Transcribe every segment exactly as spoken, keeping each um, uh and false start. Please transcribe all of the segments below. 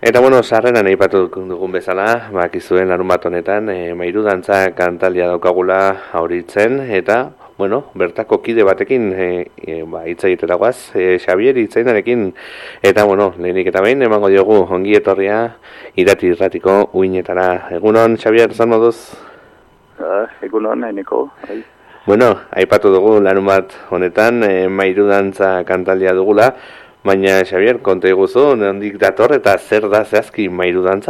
Eta bueno, sarreran aipatu dugun bezala, bakizuen larun bat honetan, e, mairu dantza kantaldia daukagula auritzen, eta, bueno, bertako kide batekin e, e, ba, hitz egitera guaz, e, Xabier hitzainarekin, eta bueno, lehenik eta behin, emango diogu ongi etorria irati irratiko uinetara. Egunon, Xabier, zan moduz? Uh, egunon, haineko. Bueno, aipatu dugu larun bat honetan, e, mairu dantza kantaldia dugula, baina, Xabier, konta iguzu, nondik dator eta zer da zehazki mairu dantza?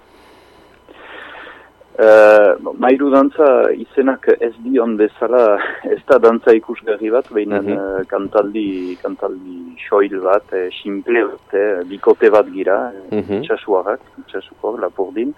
Uh, mairu dantza izenak ez dion bezala, ez da dantza ikusgarri bat, baina uh -huh. uh, kantaldi, kantaldi soil bat, eh, simple bat, eh, bikote bat gira, uh -huh. itxasuarrak, itxasuko, Lapurdin.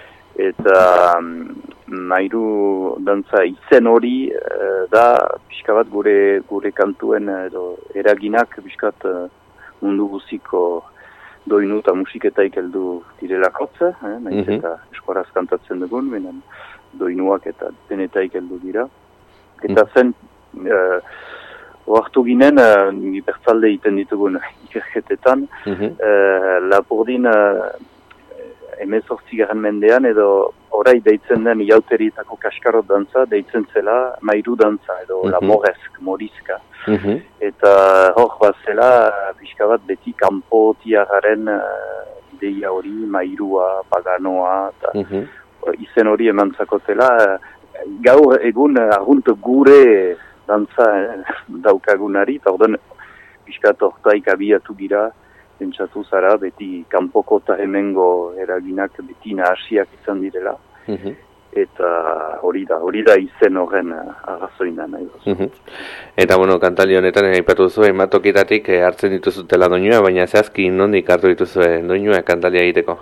Eta um, mairu dantza izen hori uh, da pixka bat gure, gure kantuen edo eraginak pixkat uh, mundu guziko doinu eta musiketaik heldu direlakotza, eh, nahiz mm-hmm. eta eskoraz kantatzen dugun, benen doinuak eta denetaik heldu dira. Eta mm-hmm. zen, uh, oartu ginen, uh, bertzalde iten ditugun ikerketetan, mm-hmm. uh, Lapurdin uh, emezortzigarren mendean edo orai deitzen den iauterietako kaskarot dantza, deitzen zela mairu dantza edo mm-hmm. la moresk, moriska. Mm-hmm. Eta hor bat zela, pixka bat beti kanpo tiarraren uh, ideia hori, mairua, paganoa, eta mm-hmm. izen hori emantzakotela. Uh, gaur egun argunt gure dantza eh, daukagunari, eta ordan pixka tortaik abiatu gira, pentsatu zara, beti kanpoko eta hemengo eraginak beti nahasiak izan direla. Mm-hmm. Eta hori da, hori da izen horren arrazoina nahi dozu. Mm-hmm. Eta bueno, kantaldi honetan aipatu duzu, hainbat tokitatik hartzen dituzutela doinua, baina zehazki nondik hartu dituzue doinua kantaldia egiteko?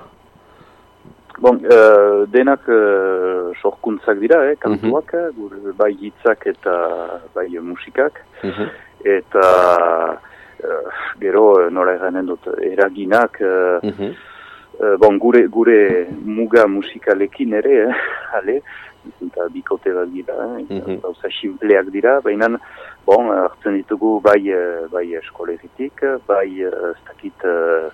Bon, uh, denak uh, sorkuntzak dira, eh, kantuak, mm-hmm. bai hitzak eta bai musikak. Mm-hmm. Eta uh, gero, nola eranen dut, eraginak, uh, mm-hmm. Uh, bon, gure, gure muga musikalekin ere, eh, ale, eta bikote bat dira, eh, mm-hmm. gauza simpleak dira, baina, bon, hartzen ditugu bai, bai eskoleritik, bai, ez dakit, uh,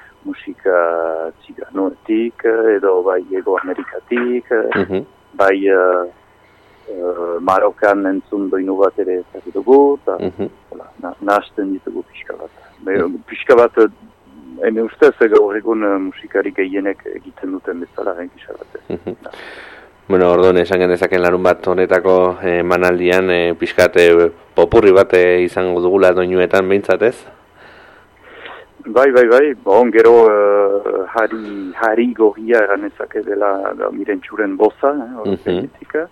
musika ziganoetik, edo bai ego amerikatik, mm-hmm. bai uh, uh, Marokan entzun doinu bat ere ez ditugu, eta mm-hmm. nahazten ditugu pixka bat. Mm-hmm. Pixka bat, Hene ustez, gaur egun uh, musikari gehienek egiten duten bezala, gisa batez. Mm-hmm. Ja. Bueno, orduan, esan genezaken larun bat honetako eh, manaldian, eh, pixkat eh, popurri bat eh, izango dugula doinuetan behintzat ez? Bai, bai, bai, bon, gero uh, hari, hari gorria eranezake dela da, mirentxuren boza, eh, mm-hmm.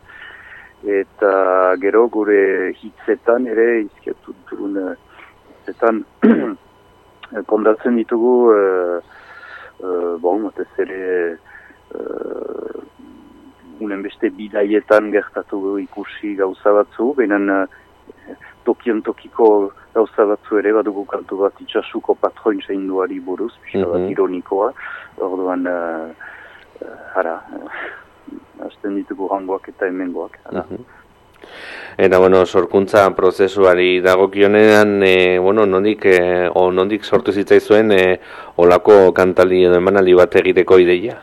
eta gero gure hitzetan ere, izkiatu dugun uh, hitzetan, kondatzen ditugu, uh, uh, bon, batez ere, uh, unen beste bidaietan gertatu ikusi gauza batzu, behinan uh, tokian tokiko gauza batzu ere, badugu kantu bat itxasuko patroin zainduari buruz, pixka bat mm-hmm. ironikoa, orduan, uh, uh, hara, uh, azten ditugu hangoak eta hemengoak, hara. Mm-hmm. Eta, bueno, sorkuntza prozesuari dagokionean, e, bueno, nondik, e, o nondik sortu zitzaizuen e, olako kantaldi edo emanaldi bat egiteko ideia?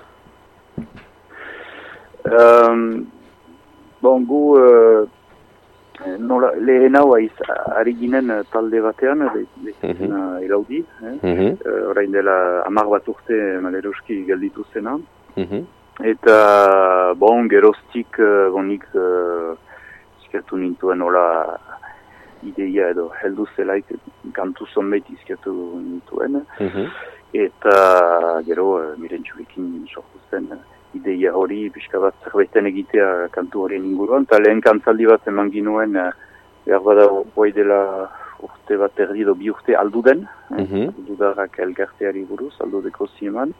Um, bon, gu, uh, nola, lehen hau aiz, ari ginen talde batean, dezitzen mm-hmm. elaudi, eh? Mm-hmm. uh, orain dela hamar bat urte maleruski gelditu zena. Mm-hmm. Eta, bon, geroztik, uh, bonik, uh, izkatu nintuen hola ideia edo heldu zelaik kantu zonbait izkatu nintuen. Mm-hmm. Eta gero mirentxurekin sortu zen ideia hori pixka bat zerbaiten egitea kantu horien inguruan. Eta lehen kantzaldi bat eman ginuen behar bada boi dela urte bat erdi edo bi urte aldu den. Mm-hmm. Aldudarrak elgarteari buruz, aldudeko zieman.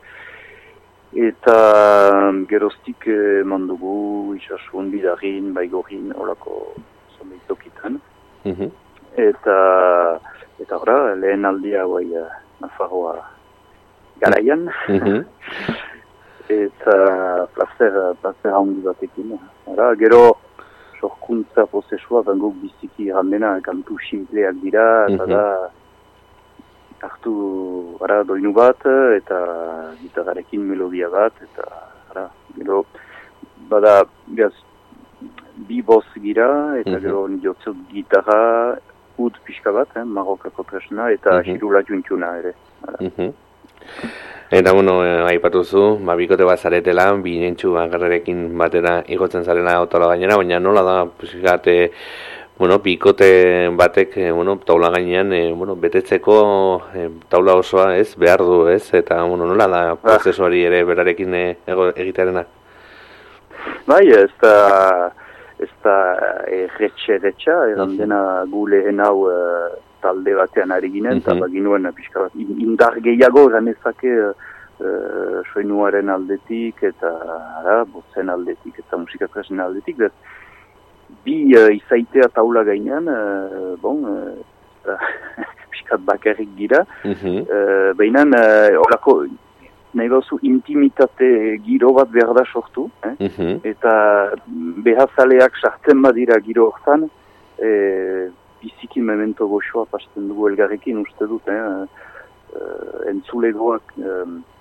Eta geroztik eman dugu isasun, bidarin, baigorin, olako zonbeitokitan. Mm-hmm. Eta eta ora, lehen aldia bai Nafarroa garaian. Mm-hmm. Eta placer, placer handi batekin. Ora, gero sorkuntza prozesua, bangok biziki randena, kantu simpleak dira, eta mm-hmm. da hartu ara, doinu bat, eta gitarrarekin melodia bat, eta ara, gero, bada, gaz, bi boz gira, eta mm-hmm. gero jotzut gitarra, ud pixka bat, eh, marokako tresna, eta mm-hmm. xirula juntuna ere. Mm-hmm. Eta, bueno, eh, aipatuzu, ba, bikote bat zaretela, bi nentxu agarrerekin batera igotzen zarela autola gainera, baina nola da, pixkat, eh, bueno, bikote batek, eh, bueno, taula gainean, eh, bueno, betetzeko eh, taula osoa, ez, behar du, ez, eta, bueno, nola da, prozesuari ere berarekin eh, egitearena? Bai, ez da, ez da erretxe-erretxa, eran dena gu lehen hau uh, talde batean ari ginen, eta mm-hmm. baginuen pixka bat indar gehiago ganezake uh, soinuaren aldetik, eta ara, botzen aldetik, eta musikakresen aldetik, bet, bi uh, izaitea taula gainean, uh, bon, uh, pixkat bakarrik gira, mm-hmm. uh, behinan, uh, orako, nahi bauzu intimitate giro bat behar da sortu, eh? Mm-hmm. Eta behazaleak sartzen badira giro hortan, e, biziki memento goxoa pasten dugu elgarrekin uste dut, eh? E, entzulegoak e,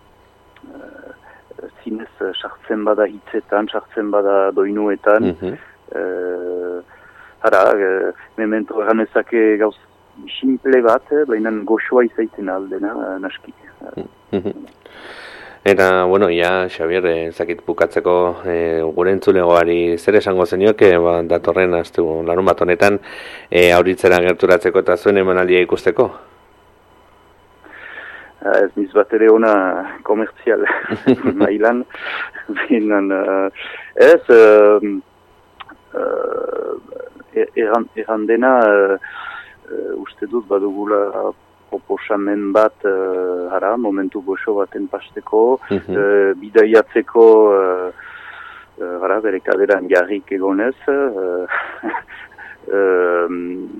e, zinez sartzen bada hitzetan, sartzen bada doinuetan, mm-hmm. e, hara, e, memento eranezake gauz simple bat, eh? Baina goxoa izaiten aldena, naski. Mm-hmm. Eta, bueno, ja, Xabier, eh, zakit bukatzeko eh, gure entzulegoari zer esango zenioke, ba, datorren astu larun bat honetan eh, auritzera gerturatzeko eta zuen emanaldia ikusteko? Ez niz bat ere ona komertzial mailan, binan, uh, ez, uh, uh, eran, eran dena, uh, uh, uste dut badugula proposamen bat, uh, hara, momentu goxo baten pasteko, mm-hmm. uh, bidaiatzeko, uh, uh, hara, bere kaderan jarrik egonez, uh, uh,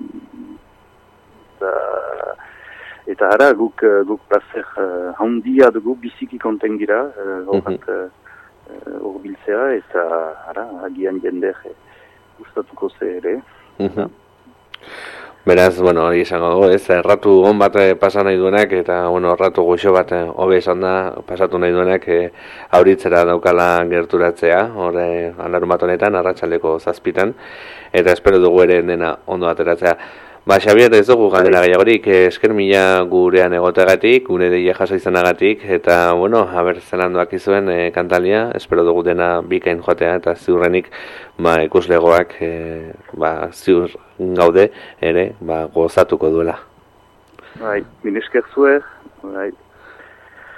da, eta hara, guk, guk placer uh, handia dugu, biziki konten gira, uh, horret uh, urbiltzea, eta hara, agian jender uh, gustatuko ze ere. Mm-hmm. Beraz, bueno, hori izango dugu, ez, erratu on bat pasa nahi duenak, eta, bueno, erratu goxo bat hobe esan da, pasatu nahi duenak, e, auritzera daukala gerturatzea, horre, alarun bat honetan, arratsaldeko zazpitan, eta espero dugu ere dena ondo ateratzea. Ba, Xabier, ez dugu galdera gehiagorik, esker mila gurean egoteagatik, gure deia jaso izanagatik, eta, bueno, haber zelandoak izuen e, kantalia, espero dugu dena bikain joatea, eta ziurrenik, ba, ikuslegoak, e, ba, ziur gaude, ere, ba, gozatuko duela. Bai, min esker zuer, bai.